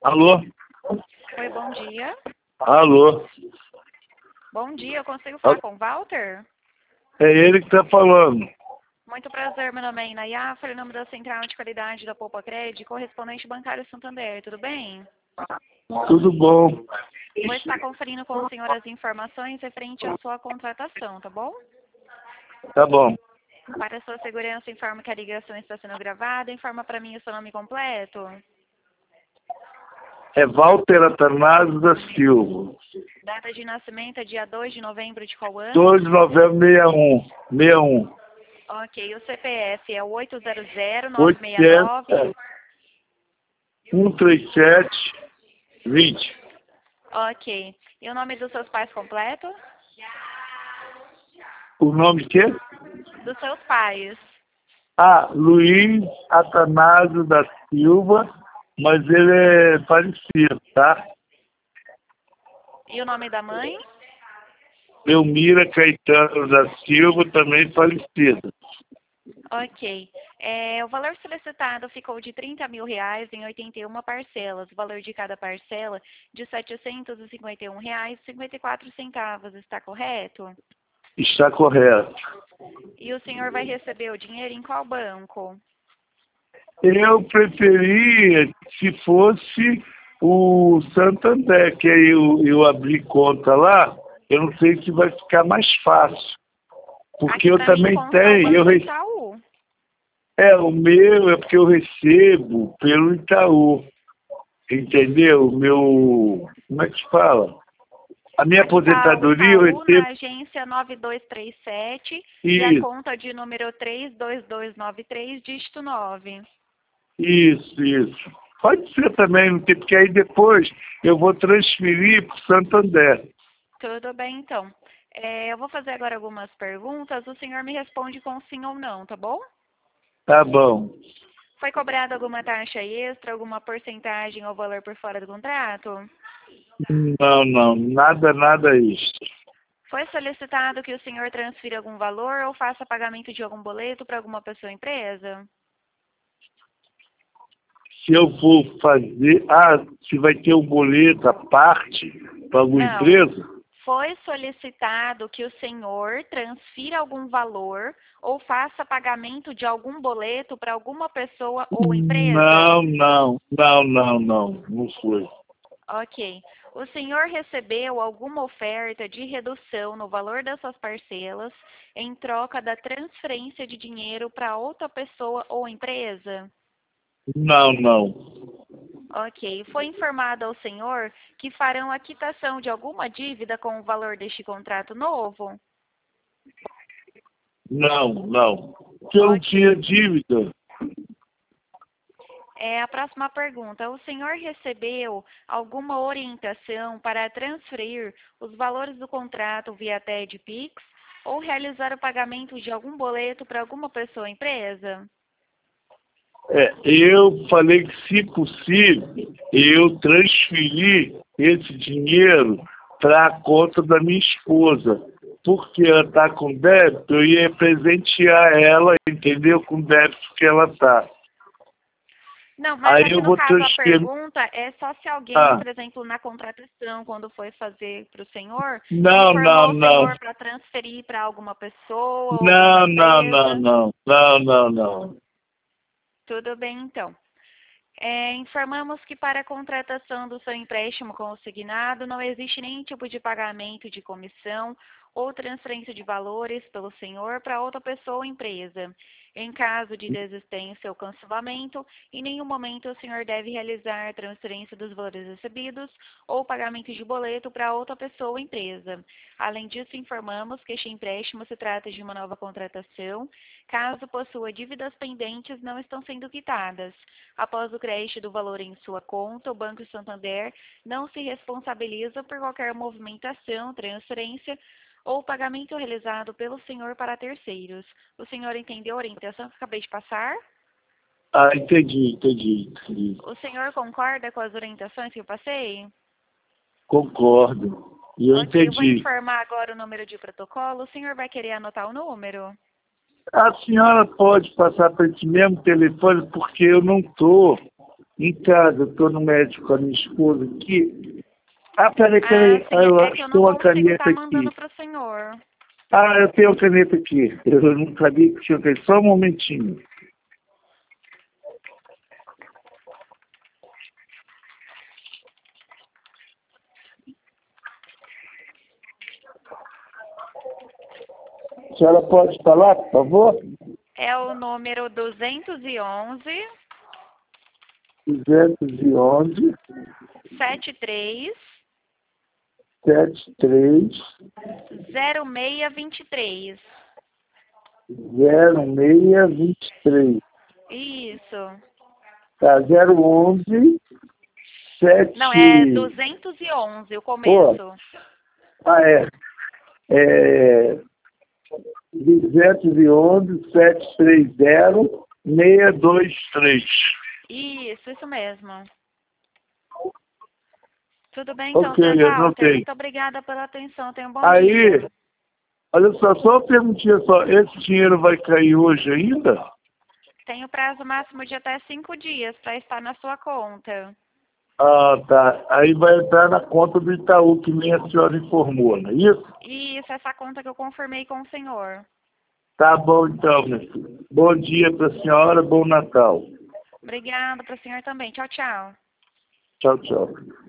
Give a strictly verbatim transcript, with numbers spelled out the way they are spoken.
Alô? Oi, bom dia. Alô? Bom dia, eu consigo falar com o Walter? É ele que está falando. Muito prazer, meu nome é Inaya, falei o nome da Central de Qualidade da Poupa Cred, correspondente bancário Santander, tudo bem? Tudo bom? Vou estar conferindo com o senhor as informações referente à sua contratação, tá bom? Tá bom. Para a sua segurança, informo que a ligação está sendo gravada, informa para mim o seu nome completo. É Walter Atanásio da Silva. Data de nascimento é dia dois de novembro de qual ano? dois de novembro de sessenta e um. sessenta e um. Ok, o C P F é o oito zero zero nove seis nove. um três sete vinte. Ok. E o nome dos seus pais completo? O nome de quê? Dos seus pais. Ah, Luiz Atanásio da Silva, mas ele é falecido, tá? E o nome da mãe? Elmira Caetano da Silva, também falecida. Ok. É, o valor solicitado ficou de trinta mil reais em oitenta e uma parcelas. O valor de cada parcela de setecentos e cinquenta e um reais e cinquenta e quatro centavos. Está correto? Está correto. E o senhor vai receber o dinheiro em qual banco? Eu preferia se fosse o Santander, que aí eu, eu abri conta lá, eu não sei se vai ficar mais fácil. Porque Aqui eu para mim também consta o tenho, eu Banco re... Itaú. é, o meu é porque eu recebo pelo Itaú, entendeu? O meu, como é que se fala? A minha Aqui está o aposentadoria eu Itaú na recebo agência nove dois três sete e a isso, conta de número três dois dois nove três, dígito nove. isso, isso. Pode ser também, não tem- porque aí depois eu vou transferir para o Santander. Tudo bem, então. É, eu vou fazer agora algumas perguntas. O senhor me responde com sim ou não, tá bom? Tá bom. Foi cobrada alguma taxa extra, alguma porcentagem ou valor por fora do contrato? Não, não, nada, nada isso. Foi solicitado que o senhor transfira algum valor ou faça pagamento de algum boleto para alguma pessoa ou empresa? Se eu for fazer, ah, se vai ter um boleto à parte para alguma Não. empresa? Foi solicitado que o senhor transfira algum valor ou faça pagamento de algum boleto para alguma pessoa ou empresa? Não, não, não, não, não, não foi. Ok. O senhor recebeu alguma oferta de redução no valor das suas parcelas em troca da transferência de dinheiro para outra pessoa ou empresa? Não, não. Ok. Foi informado ao senhor que farão a quitação de alguma dívida com o valor deste contrato novo? Não, não. Porque eu não tinha Ok. dívida. É, a próxima pergunta. O senhor recebeu alguma orientação para transferir os valores do contrato via T E D Pix ou realizar o pagamento de algum boleto para alguma pessoa ou empresa? É, eu falei que, se possível, eu transferi esse dinheiro para a conta da minha esposa. Porque ela está com débito, eu ia presentear ela, entendeu? Com o débito que ela está. Não, mas Aí aqui eu no vou caso a transferir. pergunta é só se alguém, Ah, por exemplo, na contratação, quando foi fazer para o senhor, não, não, informou o não. senhor para transferir para alguma pessoa ou alguma Não, não, não, empresa. não. Não, não, não. Tudo bem, então. É, informamos que para a contratação do seu empréstimo consignado não existe nenhum tipo de pagamento de comissão ou transferência de valores pelo senhor para outra pessoa ou empresa. Em caso de desistência ou cancelamento, em nenhum momento o senhor deve realizar transferência dos valores recebidos ou pagamento de boleto para outra pessoa ou empresa. Além disso, informamos que este empréstimo se trata de uma nova contratação, caso possua dívidas pendentes não estão sendo quitadas. Após o crédito do valor em sua conta, o Banco Santander não se responsabiliza por qualquer movimentação, transferência ou pagamento realizado pelo senhor para terceiros. O senhor entendeu a orientação que acabei de passar? Ah, entendi, entendi, entendi. O senhor concorda com as orientações que eu passei? Concordo. E eu Ok, eu vou entendi. informar agora o número de protocolo. O senhor vai querer anotar o número? A senhora pode passar para esse mesmo telefone, porque eu não estou em casa, eu estou no médico com a minha esposa aqui. Ah, peraí, Ah, peraí, sim, ah, eu é acho que eu que tem não uma consigo caneta estar mandando aqui. para o senhor. Ah, eu tenho a caneta aqui. Eu não sabia que tinha caneta. Só um momentinho. A senhora pode falar, por favor? É o número duzentos e onze, duzentos e onze, setenta e três, setenta e três, zero seis vinte e três. zero seis vinte e três. Isso. Tá, zero onze, sete... Não, é duzentos e onze o Pô, começo. ah, é. É duzentos e onze, setecentos e trinta, seiscentos e vinte e três. Isso, isso mesmo. Tudo bem, então, Ok, senhor Walter. anotei. Muito obrigada pela atenção. Tenha um bom Aí, dia. olha só, só uma perguntinha só. Esse dinheiro vai cair hoje ainda? Tem o prazo máximo de até cinco dias para estar na sua conta. Ah, tá. Aí vai entrar na conta do Itaú, que nem a senhora informou, não é isso? Isso, essa conta que eu confirmei com o senhor. Tá bom, então, meu filho. Bom dia para a senhora, bom Natal. Obrigada para o senhor também. Tchau, tchau. Tchau, tchau.